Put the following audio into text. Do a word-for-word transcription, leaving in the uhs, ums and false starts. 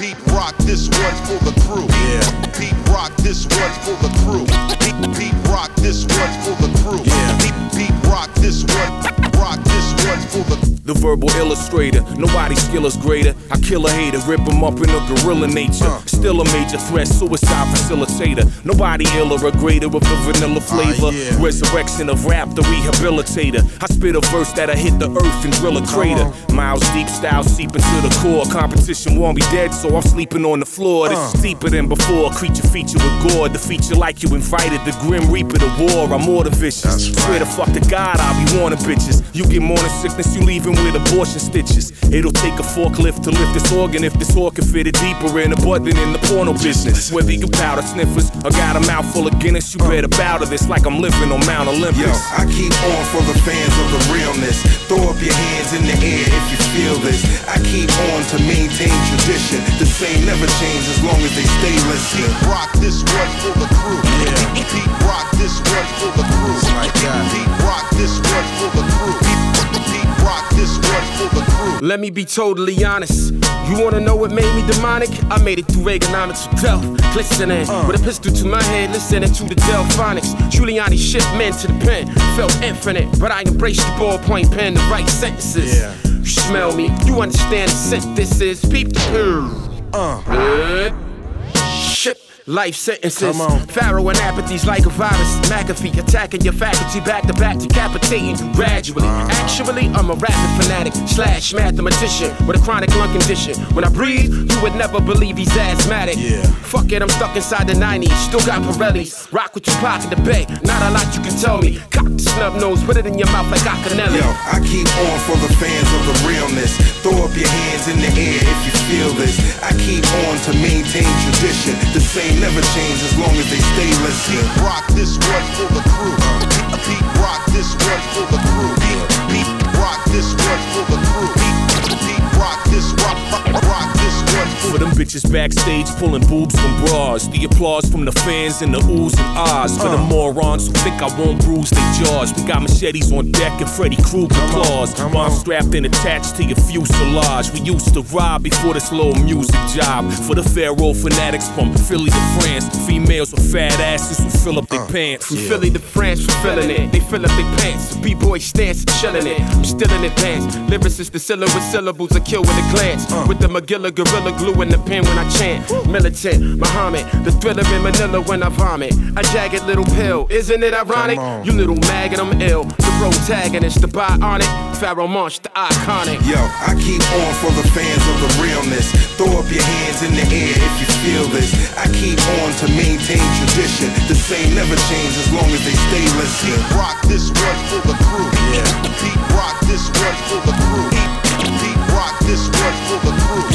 Pete Rock, this one's for the crew. Yeah. Pete Rock, this one's for the crew. Pete, Pete Rock, this one's for the crew. Yeah. Pete, Pete Rock, this one. Rock, this one's for the. The verbal illustrator, nobody's skill is greater. I kill a hater, rip him up in a gorilla nature. Uh. Still a major threat, suicide facilitator. Nobody iller or greater with the vanilla flavor. Uh, yeah. Resurrection of rap, the rehabilitator. I spit a verse that'll hit the earth and drill a crater. Miles deep style seeping to the core. Competition won't be dead, so I'm sleeping on the floor. This uh. is deeper than before. Creature feature with gore. The feature like you invited. The grim reaper, the war. I'm more than vicious. Swear to fuck to God, I'll be warning bitches. You get morning sickness, you leaving with abortion stitches. It'll take a forklift to lift this organ if this organ fitted deeper in the butt than in the porno business. Whether you powder sniffers or got a mouthful of Guinness, you better bow to this like I'm living on Mount Olympus. Yo, I keep on for the fans of the realness. Throw up your hands in the air if you feel this. I keep on to maintain tradition. The same never change as long as they stay listening. Pete Rock, this one for the crew. Yeah. Pete Rock, this one for the crew. Like that. Pete Rock, this one for the crew. Pete Rock, this one for the crew. Let me be totally honest. You wanna know what made me demonic? I made it through Reaganomics with Delph, glistening uh. with a pistol to my head, listening to the Delphonics. Giuliani shipped men to the pen, felt infinite, but I embraced the ballpoint pen to write sentences. Yeah. You smell me, you understand the scent this is. Peep the poo. Uh. Good. Ship. Life sentences, Pharaoh and apathy's like a virus. McAfee attacking your faculty back to back, decapitating you gradually. Actually, I'm a rapping fanatic slash mathematician with a chronic lung condition. When I breathe, you would never believe he's asthmatic. Yeah. Fuck it, I'm stuck inside the nineties, still got Pirellis. Rock with Tupac in the bay, not a lot you can tell me. Cock the snub nose, put it in your mouth like Acanelli. Yo, I keep on for the fans of the realness. Throw up your hands in the air if you feel this. I keep on to maintain tradition. The same never change as long as they stay listening. Pete Rock, this one for the crew. Pete Rock, this one for the crew. Pete Rock, this one for the crew. Pete Rock, this rock, rock, this one for For them bitches backstage pulling boobs from bras. The applause from the fans and the oohs and ahs. For the morons who think I won't bruise their jaws. We got machetes on deck and Freddy Krueger claws. Bombs strapped and attached to your fuselage. We used to rob before this little music job. For the Pharaoh fanatics from Philly to France. Females with fat asses who fill up their pants. From Philly to France, we're feeling it. They fill up their pants. B-boy stance, chilling it. I'm still in advance. Lyricist, the syllable syllables I kill with a glance. With the Magilla gorilla glue in the pen when I chant. Militant, Muhammad, the thriller in Manila when I vomit. A jagged little pill, isn't it ironic? You little maggot, I'm ill. The protagonist, the bionic. Pharaoh Monch, the iconic. Yo, I keep on for the fans of the realness. Throw up your hands in the air if you feel this. I keep on to maintain tradition. The same never change as long as they stay listening. Pete Rock, this one for the crew. Yeah. Pete Rock, this one for the crew. Pete Rock, this one for the crew.